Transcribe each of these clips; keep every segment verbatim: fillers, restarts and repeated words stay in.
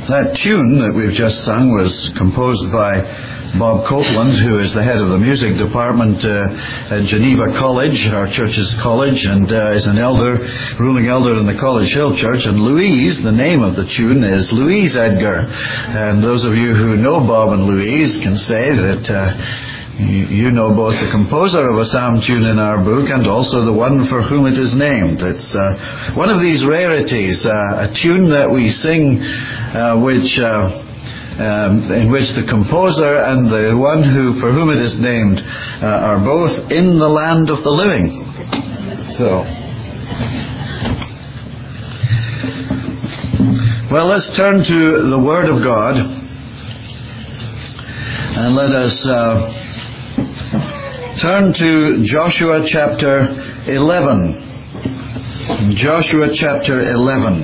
That tune that we've just sung was composed by Bob Copeland, who is the head of the music department uh, at Geneva College, our church's college, and uh, is an elder, ruling elder in the College Hill Church. And Louise, the name of the tune, is Louise Edgar. And those of you who know Bob and Louise can say that uh, you, you know both the composer of a psalm tune in our book and also the one for whom it is named. It's uh, one of these rarities, uh, a tune that we sing uh, which... Uh, Um, in which the composer and the one who for whom it is named uh, are both in the land of the living. So, well, let's turn to the Word of God and let us uh, turn to Joshua chapter eleven. Joshua chapter eleven.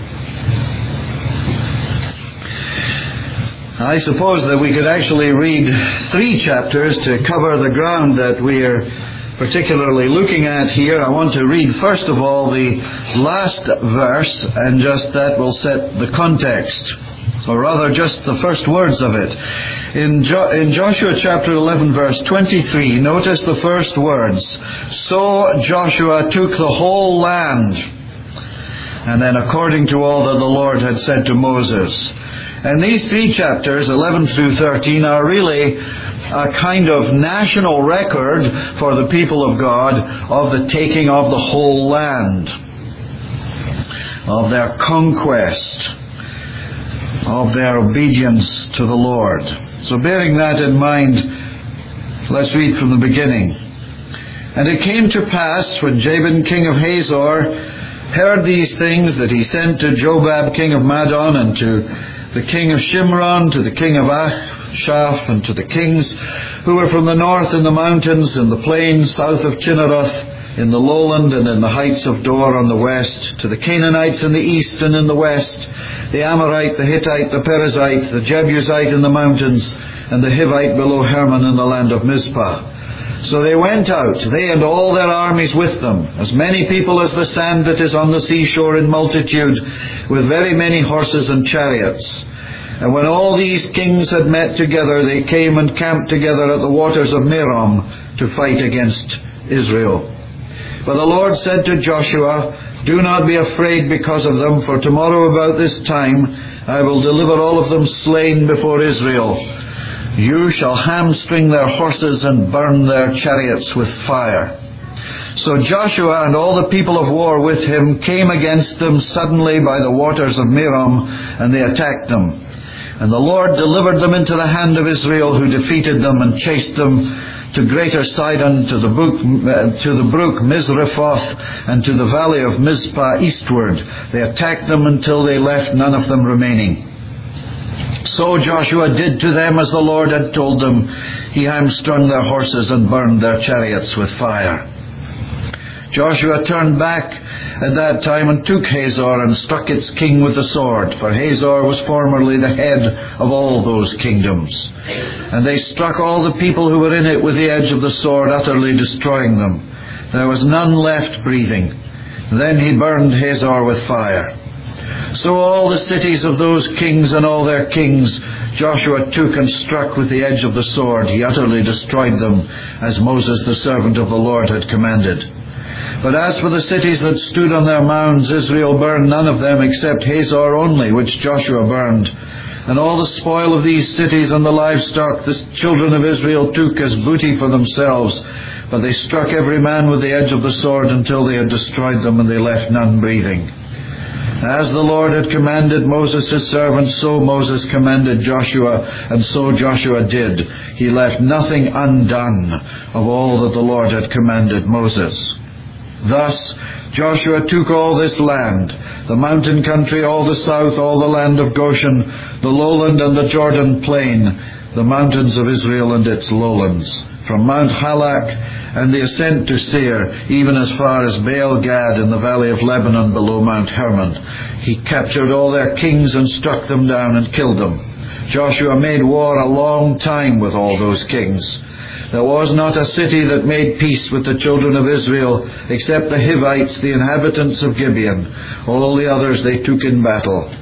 I suppose that we could actually read three chapters to cover the ground that we are particularly looking at here. I want to read first of all the last verse, and just that will set the context, or rather just the first words of it. In, jo- in Joshua chapter eleven verse twenty-three, notice the first words. So Joshua took the whole land, and then according to all that the Lord had said to Moses. And these three chapters, eleven through thirteen, are really a kind of national record for the people of God of the taking of the whole land, of their conquest, of their obedience to the Lord. So bearing that in mind, let's read from the beginning. And it came to pass, when Jabin king of Hazor heard these things, that he sent to Jobab king of Madon, and to the king of Shimron, to the king of Ashaph, and to the kings who were from the north in the mountains, in the plains south of Chinneroth, in the lowland, and in the heights of Dor on the west, to the Canaanites in the east and in the west, the Amorite, the Hittite, the Perizzite, the Jebusite in the mountains, and the Hivite below Hermon in the land of Mizpah. So they went out, they and all their armies with them, as many people as the sand that is on the seashore in multitude, with very many horses and chariots. And when all these kings had met together, they came and camped together at the waters of Merom to fight against Israel. But the Lord said to Joshua, do not be afraid because of them, for tomorrow about this time I will deliver all of them slain before Israel. You shall hamstring their horses and burn their chariots with fire. So Joshua and all the people of war with him came against them suddenly by the waters of Merom, and they attacked them. And the Lord delivered them into the hand of Israel, who defeated them and chased them to Greater Sidon, to the brook, uh, to the brook Misrephoth, and to the valley of Mizpah eastward. They attacked them until they left none of them remaining. So Joshua did to them as the Lord had told them. He hamstrung their horses and burned their chariots with fire. Joshua turned back at that time and took Hazor and struck its king with the sword, for Hazor was formerly the head of all those kingdoms. And they struck all the people who were in it with the edge of the sword, utterly destroying them. There was none left breathing. Then he burned Hazor with fire. So all the cities of those kings and all their kings Joshua took and struck with the edge of the sword. He utterly destroyed them, as Moses the servant of the Lord had commanded. But as for the cities that stood on their mounds, Israel burned none of them except Hazor only, which Joshua burned. And all the spoil of these cities and the livestock the children of Israel took as booty for themselves. But they struck every man with the edge of the sword until they had destroyed them, and they left none breathing. As the Lord had commanded Moses his servant, so Moses commanded Joshua, and so Joshua did. He left nothing undone of all that the Lord had commanded Moses. Thus Joshua took all this land, the mountain country, all the south, all the land of Goshen, the lowland and the Jordan plain, the mountains of Israel and its lowlands, from Mount Halak and the ascent to Seir, even as far as Baal Gad in the valley of Lebanon below Mount Hermon. He captured all their kings and struck them down and killed them. Joshua made war a long time with all those kings. There was not a city that made peace with the children of Israel, except the Hivites, the inhabitants of Gibeon. All the others they took in battle.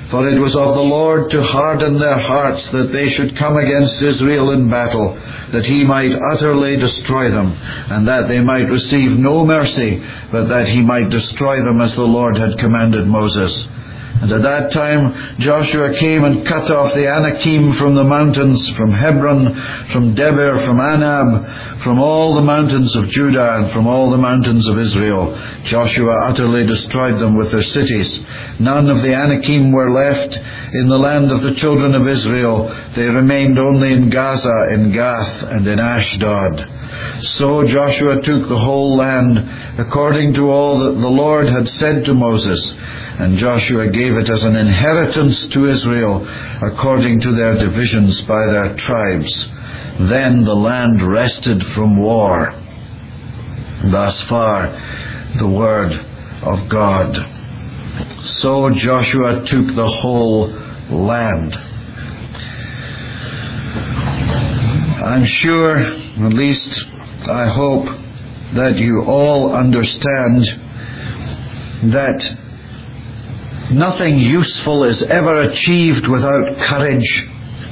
For it was of the Lord to harden their hearts, that they should come against Israel in battle, that he might utterly destroy them, and that they might receive no mercy, but that he might destroy them as the Lord had commanded Moses. And at that time Joshua came and cut off the Anakim from the mountains, from Hebron, from Debir, from Anab, from all the mountains of Judah, and from all the mountains of Israel. Joshua utterly destroyed them with their cities. None of the Anakim were left in the land of the children of Israel. They remained only in Gaza, in Gath, and in Ashdod. So Joshua took the whole land, according to all that the Lord had said to Moses. And Joshua gave it as an inheritance to Israel, according to their divisions by their tribes. Then the land rested from war. Thus far, the word of God. So Joshua took the whole land. I'm sure, at least I hope, that you all understand that nothing useful is ever achieved without courage.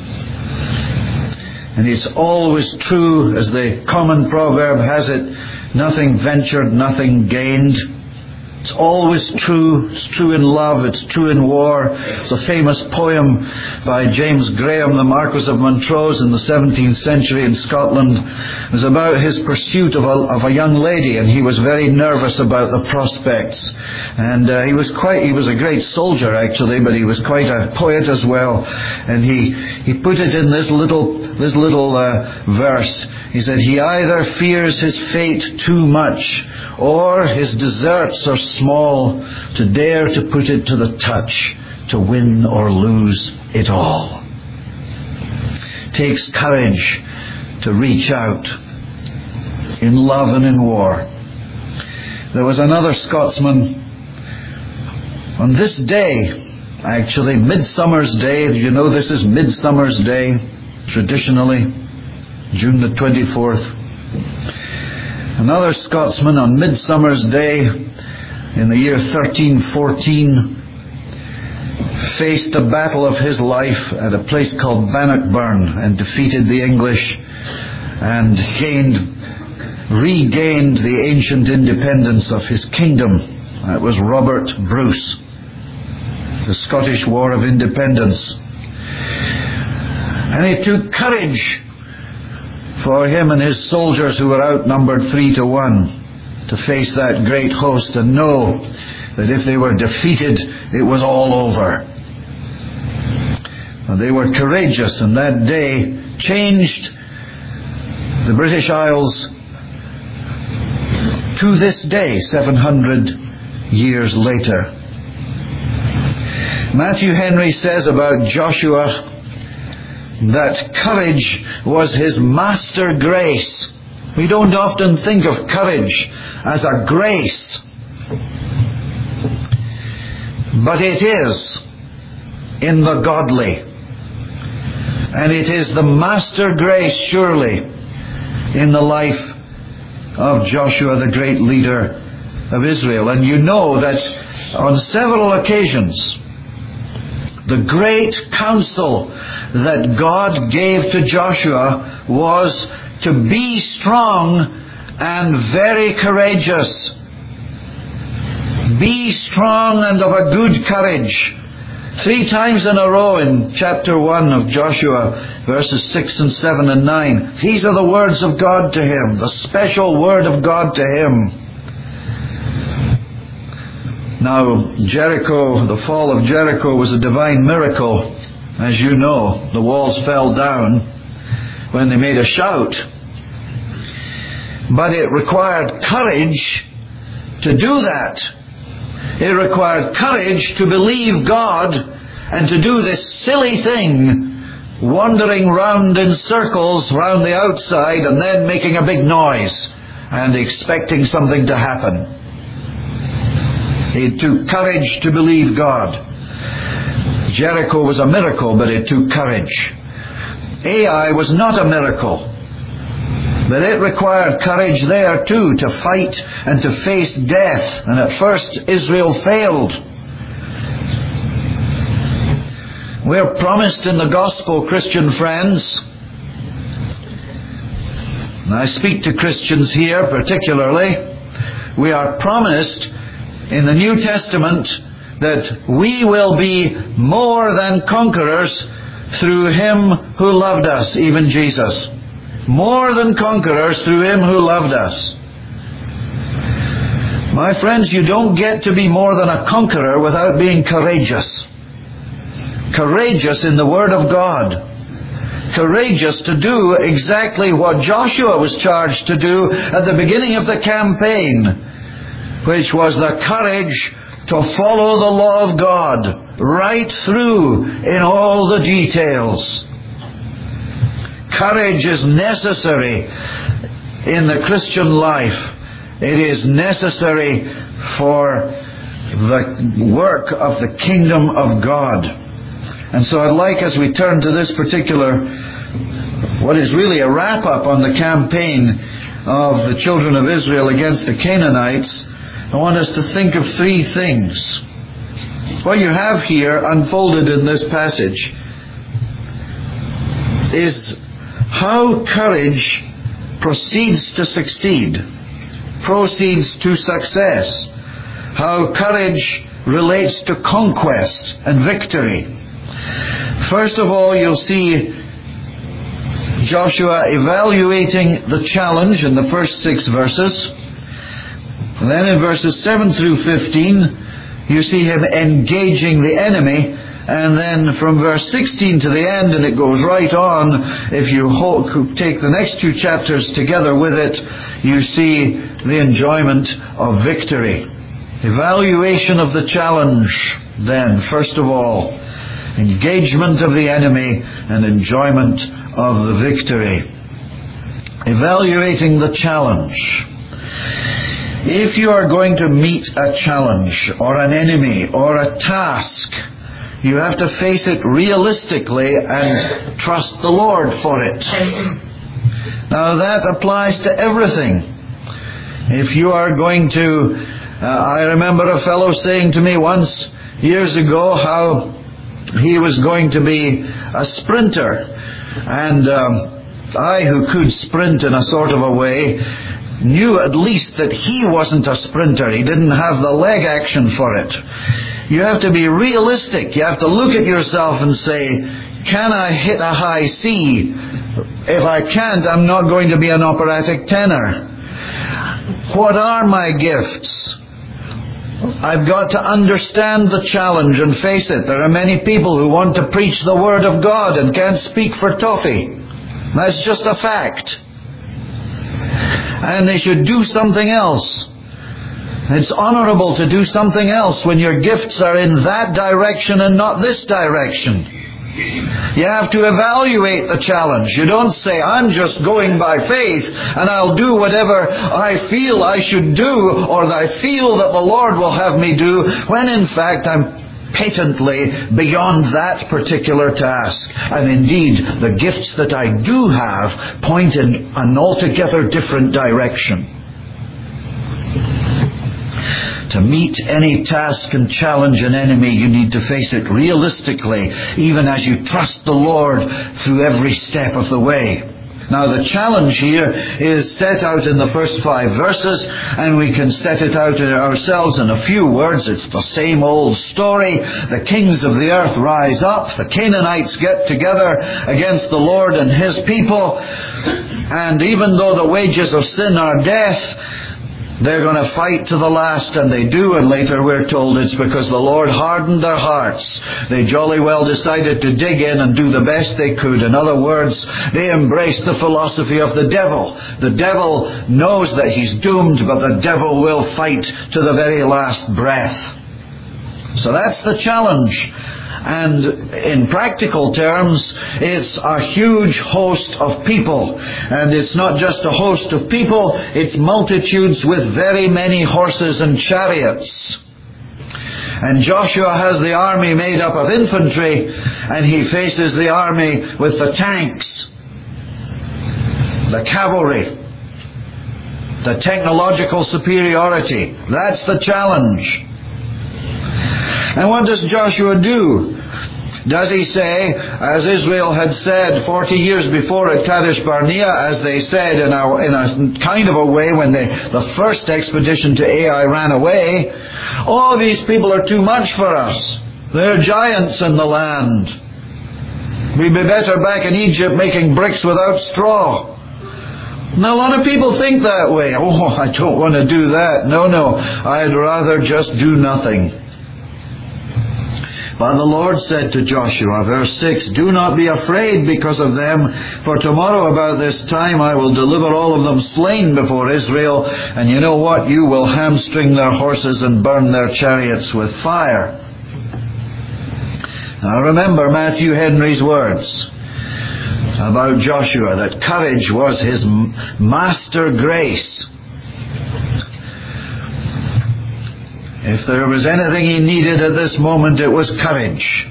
And it's always true, as the common proverb has it, nothing ventured, nothing gained. It's always true. It's true in love. It's true in war. It's a famous poem by James Graham, the Marquis of Montrose, in the seventeenth century in Scotland. It was about his pursuit of a, of a young lady, and he was very nervous about the prospects. And uh, he was quite, he was a great soldier actually, but he was quite a poet as well. And he, he put it in this little, this little uh, verse. He said, "He either fears his fate too much, or his deserts are small to dare to put it to the touch, to win or lose it all." Takes courage to reach out in love and in war. There was another Scotsman on this day, actually, Midsummer's Day. You know this is Midsummer's Day, traditionally, June the twenty-fourth. Another Scotsman on Midsummer's Day in the year thirteen fourteen faced a battle of his life at a place called Bannockburn and defeated the English and gained, regained the ancient independence of his kingdom. That was Robert Bruce, the Scottish War of Independence. And it took courage for him and his soldiers, who were outnumbered three to one, to face that great host and know that if they were defeated, it was all over. And they were courageous, and that day changed the British Isles to this day, seven hundred years later. Matthew Henry says about Joshua that courage was his master grace. We don't often think of courage as a grace, but it is in the godly. And it is the master grace, surely, in the life of Joshua, the great leader of Israel. And you know that on several occasions, the great counsel that God gave to Joshua was to be strong and very courageous. Be strong and of a good courage. Three times in a row in chapter one of Joshua, verses six and seven and nine. These are the words of God to him, the special word of God to him. Now, Jericho, the fall of Jericho was a divine miracle. As you know, the walls fell down when they made a shout. But it required courage to do that. It required courage to believe God and to do this silly thing, wandering round in circles round the outside and then making a big noise and expecting something to happen. It took courage to believe God. Jericho was a miracle, but it took courage. Ai was not a miracle, but it required courage there too, to fight and to face death. And at first Israel failed. We're promised in the gospel, Christian friends, and I speak to Christians here particularly, we are promised in the New Testament that we will be more than conquerors through Him who loved us, even Jesus. More than conquerors through Him who loved us. My friends, you don't get to be more than a conqueror without being courageous. Courageous in the Word of God. Courageous to do exactly what Joshua was charged to do at the beginning of the campaign, which was the courage to follow the law of God right through in all the details. Courage is necessary in the Christian life. It is necessary for the work of the kingdom of God. And so I'd like, as we turn to this particular, what is really a wrap-up on the campaign of the children of Israel against the Canaanites, I want us to think of three things. What you have here unfolded in this passage is how courage proceeds to succeed, proceeds to success, how courage relates to conquest and victory. First of all, you'll see Joshua evaluating the challenge in the first six verses. And then in verses seven through fifteen, you see him engaging the enemy. And then from verse sixteen to the end, and it goes right on, if you take the next two chapters together with it, you see the enjoyment of victory. Evaluation of the challenge, then, first of all. Engagement of the enemy and enjoyment of the victory. Evaluating the challenge. If you are going to meet a challenge or an enemy or a task, you have to face it realistically and trust the Lord for it. Now that applies to everything. If you are going to, uh, I remember a fellow saying to me once years ago how he was going to be a sprinter. And um, I, who could sprint in a sort of a way, knew at least that he wasn't a sprinter. He didn't have the leg action for it. You have to be realistic. You have to look at yourself and say, can I hit a high C? If I can't, I'm not going to be an operatic tenor. What are my gifts? I've got to understand the challenge and face it. There are many people who want to preach the Word of God and can't speak for toffee. That's just a fact. And they should do something else. It's honorable to do something else when your gifts are in that direction and not this direction. You have to evaluate the challenge. You don't say, I'm just going by faith and I'll do whatever I feel I should do or that I feel that the Lord will have me do, when in fact I'm patently beyond that particular task. And indeed, the gifts that I do have point in an altogether different direction. To meet any task and challenge an enemy, you need to face it realistically, even as you trust the Lord through every step of the way. Now the challenge here is set out in the first five verses, and we can set it out ourselves in a few words. It's the same old story. The kings of the earth rise up. The Canaanites get together against the Lord and His people. And even though the wages of sin are death, they're going to fight to the last, and they do, and later we're told it's because the Lord hardened their hearts. They jolly well decided to dig in and do the best they could. In other words, they embraced the philosophy of the devil. The devil knows that he's doomed, but the devil will fight to the very last breath. So that's the challenge. And in practical terms, it's a huge host of people. And it's not just a host of people, it's multitudes with very many horses and chariots. And Joshua has the army made up of infantry, and he faces the army with the tanks, the cavalry, the technological superiority. That's the challenge. And what does Joshua do? Does he say, as Israel had said forty years before at Kadesh Barnea, as they said in a, in a kind of a way when they, the first expedition to Ai ran away, oh, these people are too much for us. They're giants in the land. We'd be better back in Egypt making bricks without straw. Now, a lot of people think that way. Oh, I don't want to do that. No, no, I'd rather just do nothing. But the Lord said to Joshua, verse six, do not be afraid because of them, for tomorrow about this time I will deliver all of them slain before Israel, and you know what? You will hamstring their horses and burn their chariots with fire. Now remember Matthew Henry's words about Joshua, that courage was his master grace. If there was anything he needed at this moment, it was courage.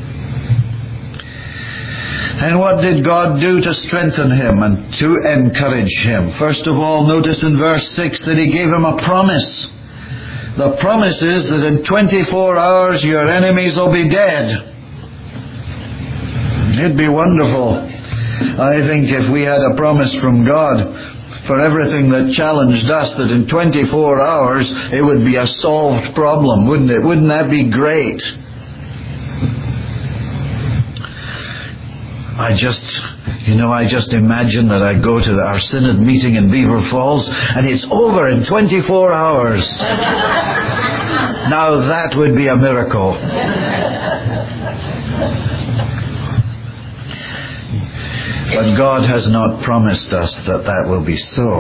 And what did God do to strengthen him and to encourage him? First of all, notice in verse six that he gave him a promise. The promise is that in twenty-four hours your enemies will be dead. It'd be wonderful, I think, if we had a promise from God for everything that challenged us, that in twenty-four hours it would be a solved problem, wouldn't it? Wouldn't that be great? I just, you know, I just imagine that I go to our synod meeting in Beaver Falls and it's over in twenty-four hours. Now that would be a miracle. But God has not promised us that that will be so.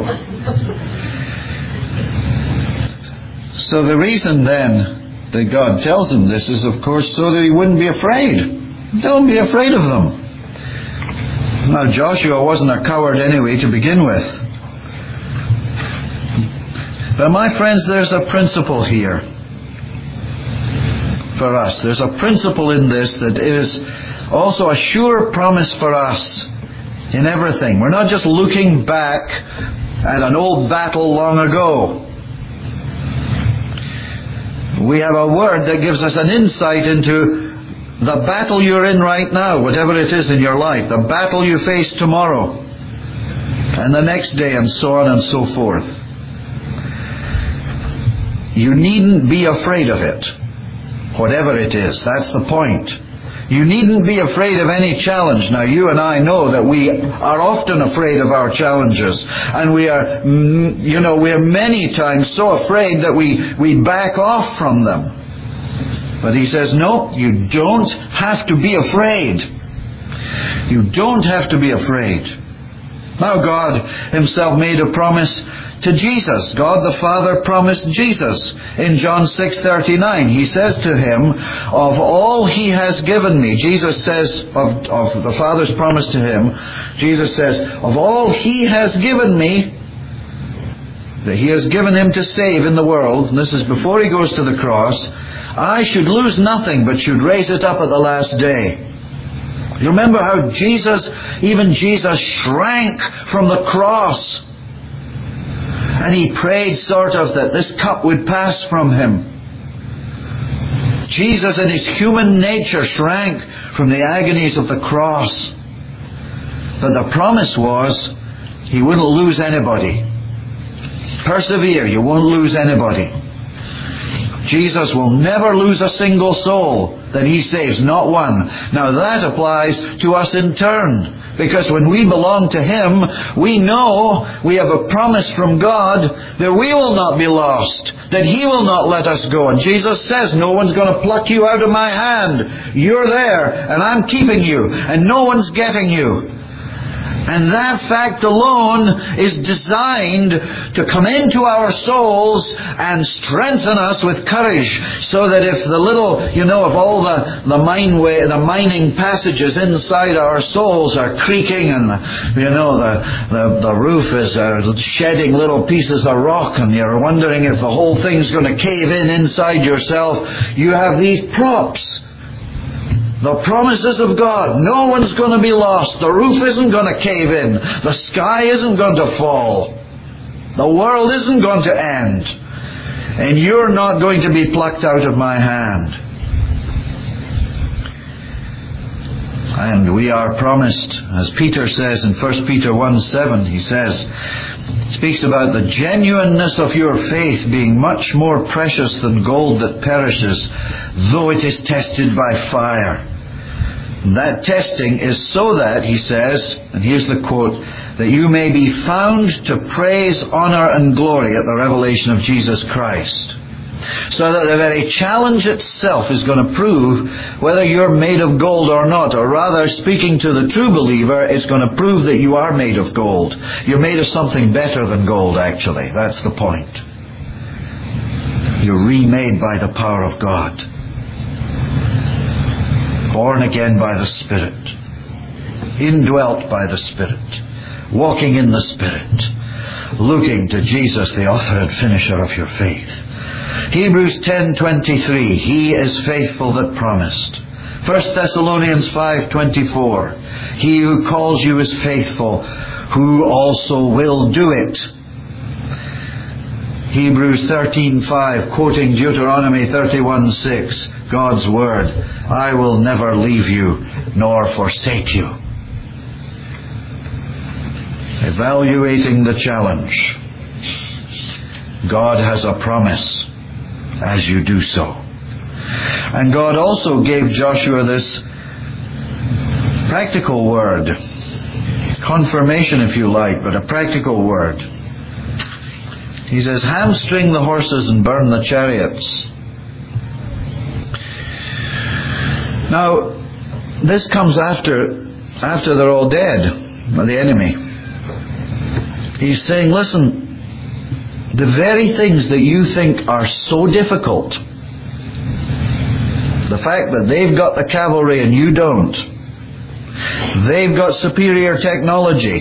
So the reason then that God tells him this is, of course, so that he wouldn't be afraid. Don't be afraid of them. Now, Joshua wasn't a coward anyway to begin with. But my friends, there's a principle here for us. There's a principle in this that is also a sure promise for us in everything. We're not just looking back at an old battle long ago. We have a word that gives us an insight into the battle you're in right now, whatever it is in your life, the battle you face tomorrow, and the next day, and so on and so forth. You needn't be afraid of it, whatever it is. That's the point. You needn't be afraid of any challenge. Now, you and I know that we are often afraid of our challenges. And we are, you know, we're many times so afraid that we, we back off from them. But he says, no, you don't have to be afraid. You don't have to be afraid. Now, God himself made a promise to Jesus. God the Father promised Jesus in John six thirty-nine. He says to him, of all he has given me, Jesus says, of, of the Father's promise to him, Jesus says, of all he has given me, that he has given him to save in the world, and this is before he goes to the cross, I should lose nothing but should raise it up at the last day. You remember how Jesus, even Jesus, shrank from the cross. And he prayed sort of that this cup would pass from him. Jesus in his human nature shrank from the agonies of the cross. But the promise was he wouldn't lose anybody. Persevere, you won't lose anybody. Jesus will never lose a single soul that he saves, not one. Now that applies to us in turn. Because when we belong to him, we know we have a promise from God that we will not be lost, that he will not let us go. And Jesus says, no one's going to pluck you out of my hand. You're there, and I'm keeping you, and no one's getting you. And that fact alone is designed to come into our souls and strengthen us with courage, so that if the little, you know, if all the, the mine way, the mining passages inside our souls are creaking and, you know, the, the, the roof is uh, shedding little pieces of rock and you're wondering if the whole thing's going to cave in inside yourself, you have these props. The promises of God. No one's going to be lost. The roof isn't going to cave in. The sky isn't going to fall. The world isn't going to end. And you're not going to be plucked out of my hand. And we are promised, as Peter says in First Peter one seven, he says, speaks about the genuineness of your faith being much more precious than gold that perishes, though it is tested by fire. And that testing is so that, he says, and here's the quote, that you may be found to praise, honor, and glory at the revelation of Jesus Christ. So that the very challenge itself is going to prove whether you're made of gold or not. Or rather, speaking to the true believer, it's going to prove that you are made of gold. You're made of something better than gold, actually. That's the point. You're remade by the power of God. Born again by the Spirit. Indwelt by the Spirit. Walking in the Spirit. Looking to Jesus, the author and finisher of your faith. Hebrews ten twenty-three, He is faithful that promised. First Thessalonians five twenty-four, He who calls you is faithful, who also will do it. Hebrews thirteen five, quoting Deuteronomy thirty-one six, God's word, I will never leave you nor forsake you. Evaluating the challenge. God has a promise as you do so. And God also gave Joshua this practical word, confirmation if you like, but a practical word. He says, hamstring the horses and burn the chariots. Now, this comes after, after they're all dead by the enemy. He's saying, listen, the very things that you think are so difficult, the fact that they've got the cavalry and you don't, they've got superior technology,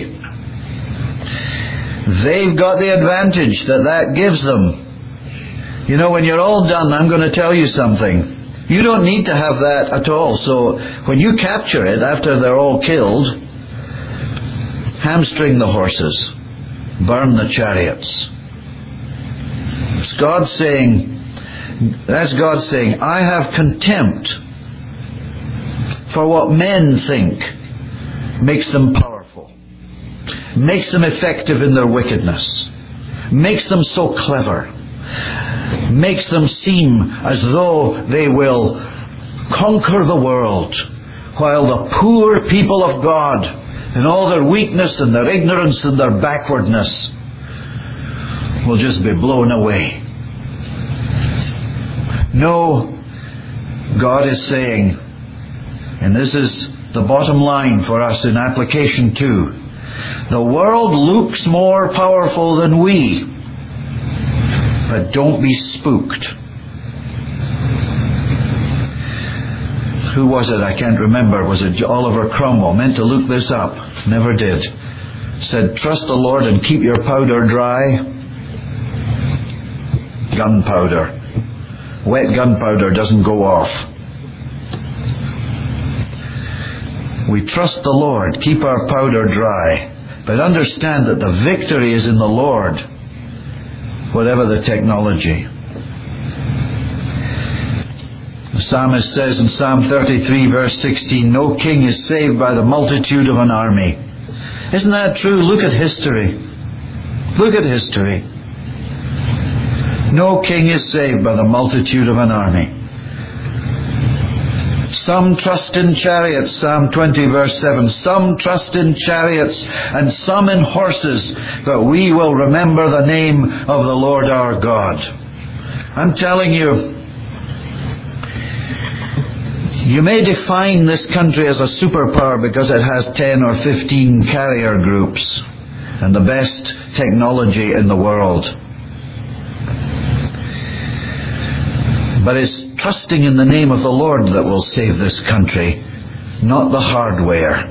they've got the advantage that that gives them. You know, when you're all done, I'm going to tell you something. You don't need to have that at all. So when you capture it after they're all killed, hamstring the horses, burn the chariots. It's God saying, that's God saying, I have contempt for what men think makes them powerful, makes them effective in their wickedness, makes them so clever, makes them seem as though they will conquer the world, while the poor people of God, in all their weakness and their ignorance and their backwardness, will just be blown away. No, God is saying, and this is the bottom line for us in application two, the world looks more powerful than we, but don't be spooked. Who was it? I can't remember. Was it Oliver Cromwell? Meant to look this up. Never did. Said, trust the Lord and keep your powder dry. Gunpowder. Wet gunpowder doesn't go off. We trust the Lord, keep our powder dry, but understand that the victory is in the Lord, whatever the technology. The psalmist says in Psalm thirty-three verse sixteen, no king is saved by the multitude of an army. Isn't that true? Look at history. Look at history. No king is saved by the multitude of an army. Some trust in chariots, Psalm twenty verse seven. Some trust in chariots and some in horses, but we will remember the name of the Lord our God. I'm telling you, you may define this country as a superpower because it has ten or fifteen carrier groups and the best technology in the world. But it's trusting in the name of the Lord that will save this country, not the hardware.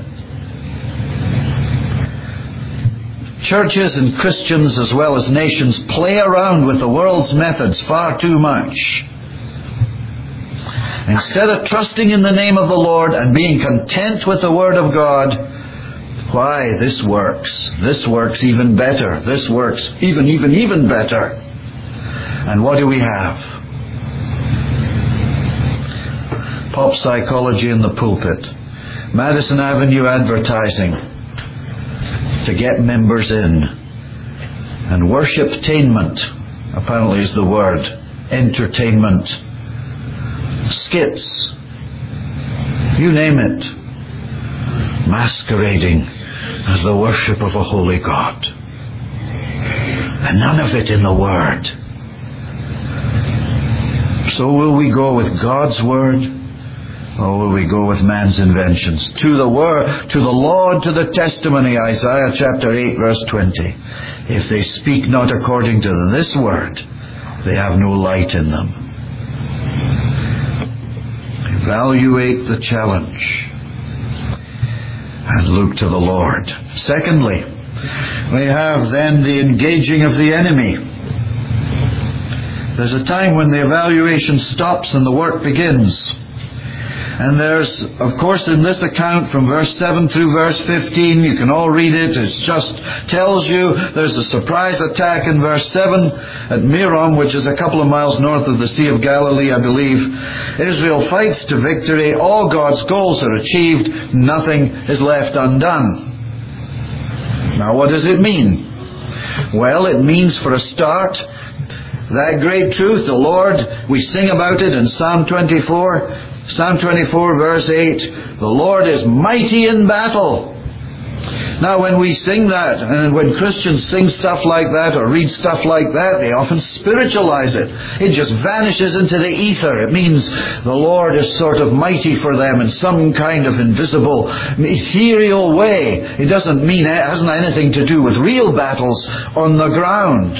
Churches and Christians as well as nations play around with the world's methods far too much. Instead of trusting in the name of the Lord and being content with the Word of God, why, this works. This works even better. This works even, even, even better. And what do we have? Pop psychology in the pulpit. Madison Avenue advertising to get members in. And worship-tainment, apparently is the word. Entertainment. Skits. You name it. Masquerading as the worship of a holy God. And none of it in the Word. So will we go with God's Word, or will we go with man's inventions? To the Word, to the law, and to the testimony, Isaiah chapter eight, verse twenty. If they speak not according to this Word, they have no light in them. Evaluate the challenge and look to the Lord. Secondly, we have then the engaging of the enemy. There's a time when the evaluation stops and the work begins. And there's, of course, in this account from verse seven through verse fifteen, you can all read it. It just tells you there's a surprise attack in verse seven at Merom, which is a couple of miles north of the Sea of Galilee, I believe. Israel fights to victory. All God's goals are achieved. Nothing is left undone. Now, what does it mean? Well, it means, for a start, that great truth, the Lord, we sing about it in Psalm twenty-four. Psalm twenty-four, verse eight, the Lord is mighty in battle. Now, when we sing that, and when Christians sing stuff like that or read stuff like that, they often spiritualize it. It just vanishes into the ether. It means the Lord is sort of mighty for them in some kind of invisible, ethereal way. It doesn't mean, it hasn't anything to do with real battles on the ground.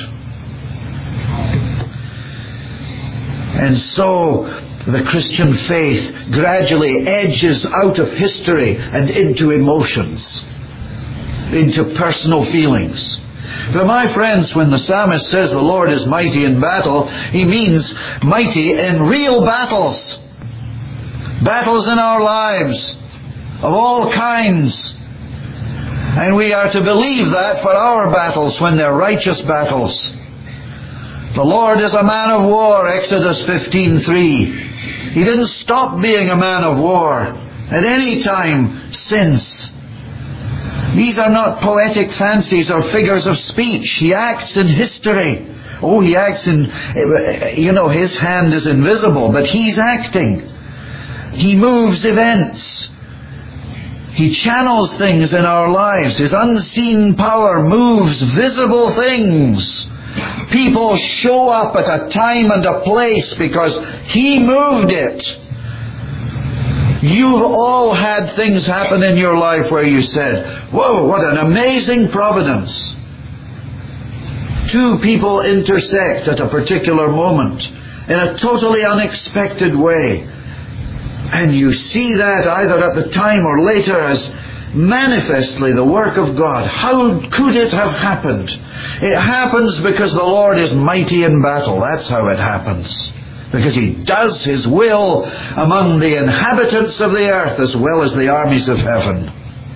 And so, the Christian faith gradually edges out of history and into emotions, into personal feelings. But my friends, when the psalmist says the Lord is mighty in battle, he means mighty in real battles. Battles in our lives, of all kinds. And we are to believe that for our battles when they're righteous battles. The Lord is a man of war, Exodus fifteen three. He didn't stop being a man of war at any time since. These are not poetic fancies or figures of speech. He acts in history. Oh, he acts in, you know, his hand is invisible, but he's acting. He moves events. He channels things in our lives. His unseen power moves visible things. People show up at a time and a place because He moved it. You've all had things happen in your life where you said, whoa, what an amazing providence. Two people intersect at a particular moment in a totally unexpected way. And you see that either at the time or later as manifestly the work of God. How could it have happened? It happens because the Lord is mighty in battle. That's how it happens. Because He does His will among the inhabitants of the earth as well as the armies of heaven.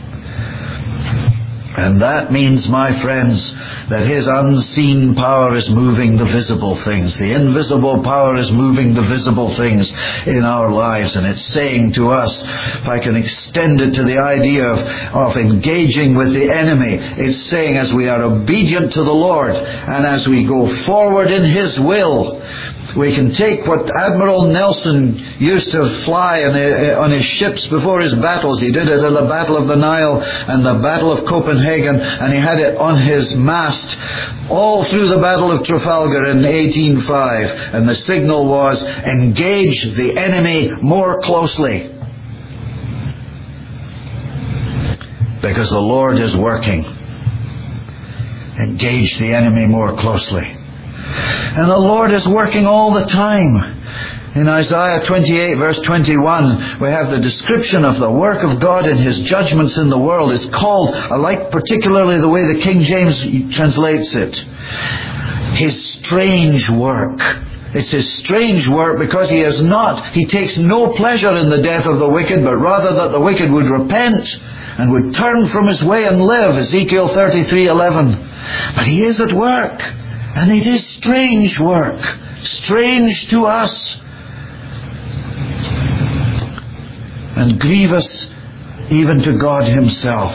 And that means, my friends, that His unseen power is moving the visible things. The invisible power is moving the visible things in our lives. And it's saying to us, if I can extend it to the idea of, of engaging with the enemy, it's saying as we are obedient to the Lord and as we go forward in His will, we can take what Admiral Nelson used to fly on, on his ships before his battles. He did it in the Battle of the Nile and the Battle of Copenhagen, and he had it on his mast all through the Battle of Trafalgar in eighteen oh five. And the signal was, engage the enemy more closely. Because the Lord is working. Engage the enemy more closely. And the Lord is working all the time. In Isaiah twenty-eight, verse twenty-one, we have the description of the work of God in His judgments in the world. It's called, I like particularly the way the King James translates it, His strange work. It's His strange work because He is not, He takes no pleasure in the death of the wicked, but rather that the wicked would repent and would turn from his way and live. Ezekiel thirty-three eleven. But He is at work. And it is strange work, strange to us, and grievous even to God Himself.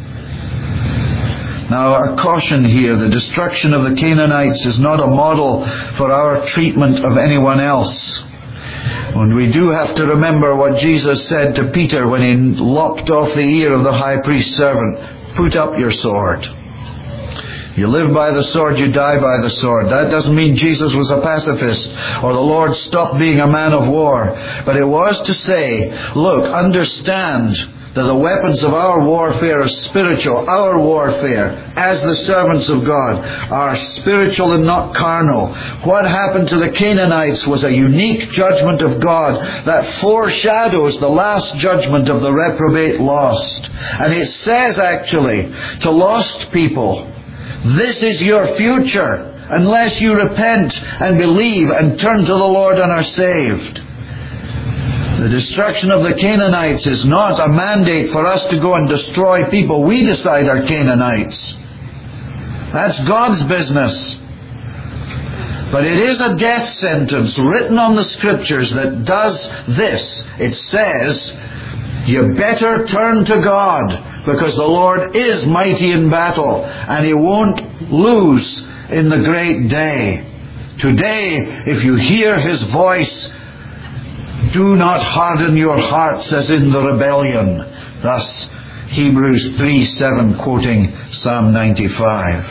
Now, a caution here, the destruction of the Canaanites is not a model for our treatment of anyone else. And we do have to remember what Jesus said to Peter when he lopped off the ear of the high priest's servant. Put up your sword. You live by the sword, you die by the sword. That doesn't mean Jesus was a pacifist or the Lord stopped being a man of war. But it was to say, look, understand that the weapons of our warfare are spiritual. Our warfare, as the servants of God, are spiritual and not carnal. What happened to the Canaanites was a unique judgment of God that foreshadows the last judgment of the reprobate lost. And it says actually to lost people, this is your future unless you repent and believe and turn to the Lord and are saved. The destruction of the Canaanites is not a mandate for us to go and destroy people we decide are Canaanites. That's God's business. But it is a death sentence written on the Scriptures that does this. It says, you better turn to God, because the Lord is mighty in battle, and He won't lose in the great day. Today, if you hear His voice, do not harden your hearts as in the rebellion. Thus, Hebrews three seven, quoting Psalm ninety-five.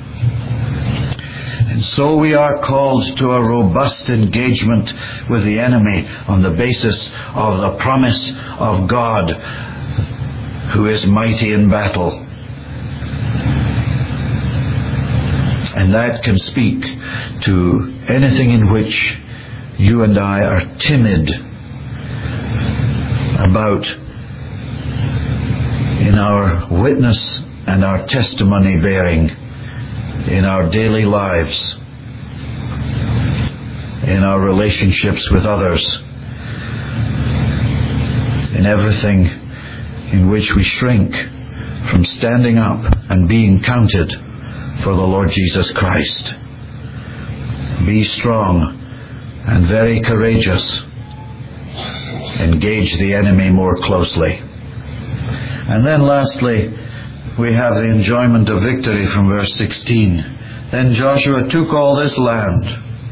And so we are called to a robust engagement with the enemy on the basis of the promise of God, who is mighty in battle. And that can speak to anything in which you and I are timid about in our witness and our testimony bearing in our daily lives, in our relationships with others, in everything in which we shrink from standing up and being counted for the Lord Jesus Christ. Be strong and very courageous. Engage the enemy more closely. And then lastly, we have the enjoyment of victory from verse sixteen. Then Joshua took all this land.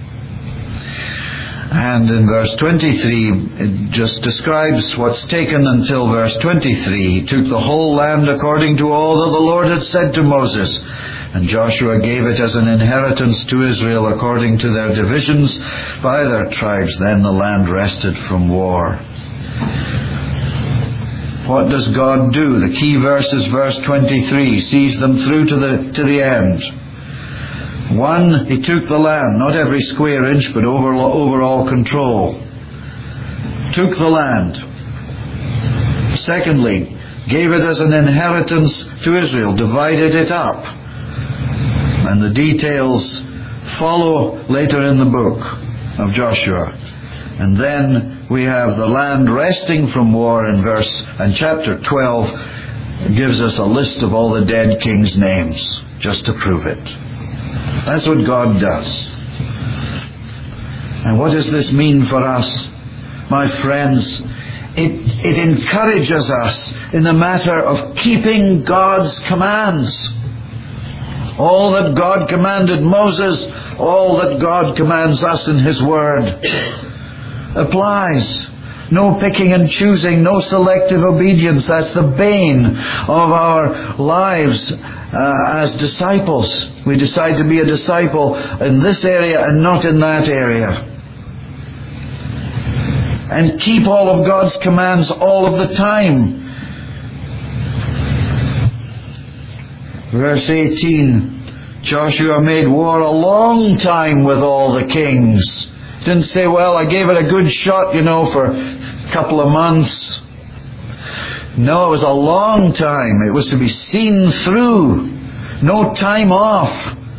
And in verse twenty-three, it just describes what's taken until verse twenty-three. He took the whole land according to all that the Lord had said to Moses. And Joshua gave it as an inheritance to Israel according to their divisions by their tribes. Then the land rested from war. What does God do? The key verse is verse twenty-three. Sees them through to the, to the end. One, He took the land, not every square inch, but over, overall control. Took the land. Secondly, gave it as an inheritance to Israel, divided it up. And the details follow later in the book of Joshua. And then we have the land resting from war in verse, and chapter twelve gives us a list of all the dead kings' names, just to prove it. That's what God does. And what does this mean for us? My friends, it, it encourages us in the matter of keeping God's commands. All that God commanded Moses, all that God commands us in His Word applies. No picking and choosing, no selective obedience. That's the bane of our lives uh, as disciples. We decide to be a disciple in this area and not in that area. And keep all of God's commands all of the time. Verse eighteen, Joshua made war a long time with all the kings. Didn't say, well, I gave it a good shot, you know, for a couple of months. No, it was a long time. It was to be seen through. No time off.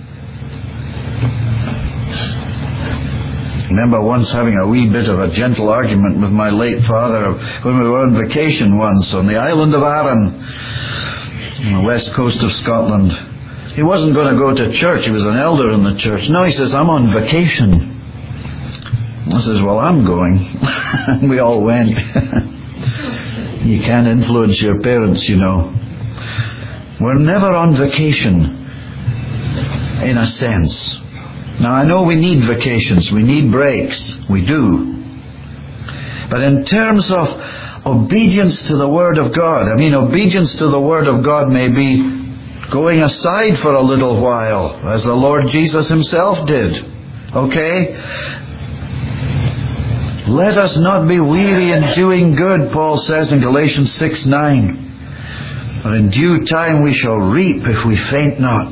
I remember once having a wee bit of a gentle argument with my late father when we were on vacation once on the island of Arran, on the west coast of Scotland. He wasn't going to go to church. He was an elder in the church. No, he says, I'm on vacation. I says, well, I'm going. And we all went. You can't influence your parents, you know. We're never on vacation, in a sense. Now, I know we need vacations. We need breaks. We do. But in terms of obedience to the Word of God, I mean, obedience to the Word of God may be going aside for a little while, as the Lord Jesus Himself did. Okay? Let us not be weary in doing good, Paul says in Galatians six nine. For in due time we shall reap if we faint not.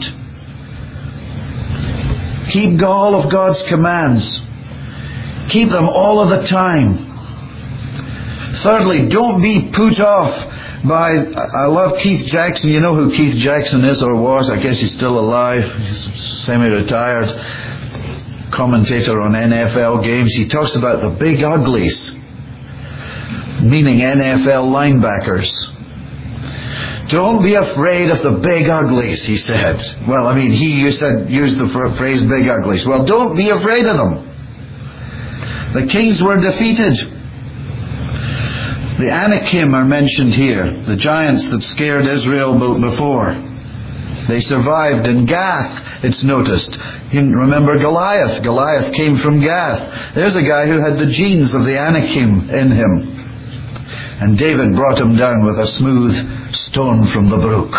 Keep all of God's commands. Keep them all of the time. Thirdly, don't be put off by, I love Keith Jackson. You know who Keith Jackson is or was? I guess he's still alive. He's semi-retired commentator on N F L games. He talks about the big uglies, meaning N F L linebackers. Don't be afraid of the big uglies, he said. Well, I mean, he you said, used the phrase big uglies. Well, don't be afraid of them. The kings were defeated. The Anakim are mentioned here, the giants that scared Israel before. They survived in Gath, it's noticed. You remember Goliath. Goliath came from Gath. There's a guy who had the genes of the Anakim in him. And David brought him down with a smooth stone from the brook.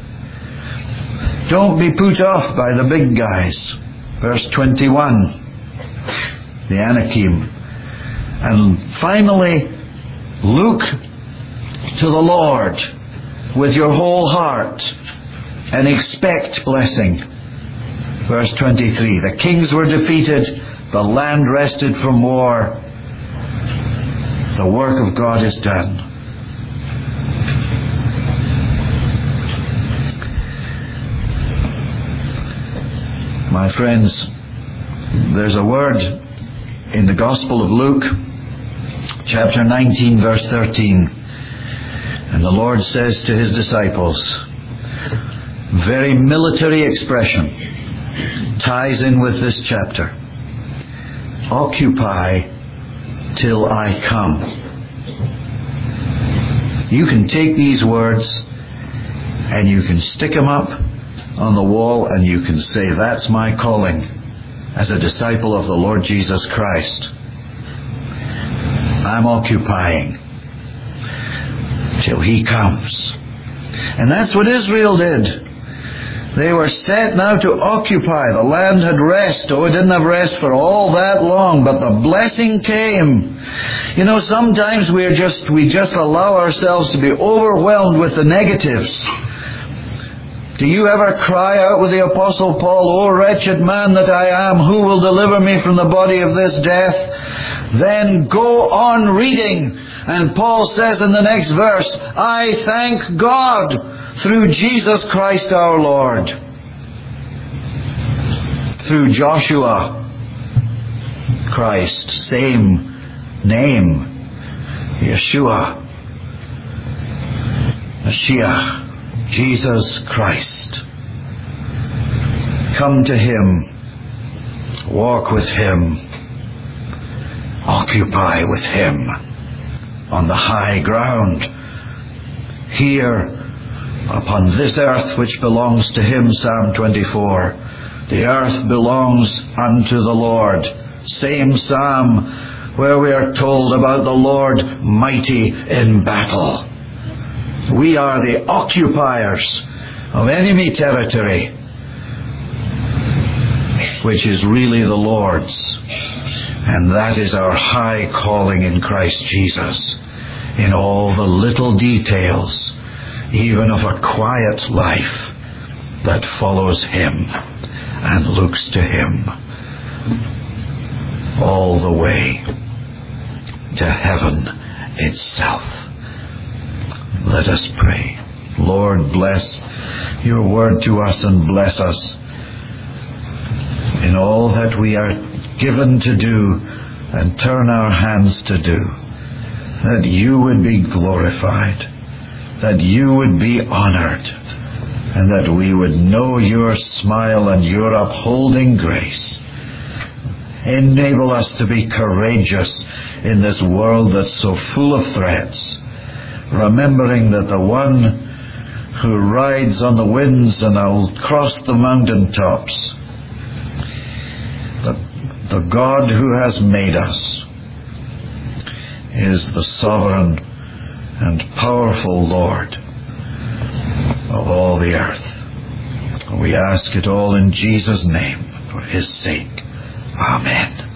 Don't be put off by the big guys. Verse twenty-one. The Anakim. And finally, look to the Lord with your whole heart and expect blessing. Verse twenty-three. The kings were defeated. The land rested from war. The work of God is done. My friends, there's a word in the Gospel of Luke, chapter nineteen, verse thirteen. And the Lord says to His disciples, very military expression, ties in with this chapter. Occupy till I come. You can take these words and you can stick them up on the wall and you can say, that's my calling as a disciple of the Lord Jesus Christ. I'm occupying till He comes. And that's what Israel did. They were set now to occupy. The land had rest. Oh, it didn't have rest for all that long, but the blessing came. You know, sometimes we're just, we just allow ourselves to be overwhelmed with the negatives. Do you ever cry out with the Apostle Paul, O wretched man that I am, who will deliver me from the body of this death? Then go on reading. And Paul says in the next verse, I thank God through Jesus Christ our Lord. Through Joshua Christ, same name, Yeshua, Mashiach, Jesus Christ. Come to Him, walk with Him, occupy with Him on the high ground. Here upon this earth which belongs to Him, Psalm twenty-four. The earth belongs unto the Lord. Same psalm where we are told about the Lord mighty in battle. We are the occupiers of enemy territory, which is really the Lord's. And that is our high calling in Christ Jesus, in all the little details, even of a quiet life that follows Him and looks to Him all the way to heaven itself. Let us pray. Lord, bless your word to us and bless us in all that we are given to do and turn our hands to do, that you would be glorified, that you would be honored, and that we would know your smile and your upholding grace. Enable us to be courageous in this world that's so full of threats. remembering that the one who rides on the winds and will cross the mountain tops, the, the God who has made us, is the sovereign and powerful Lord of all the earth. We ask it all in Jesus' name, for His sake. Amen.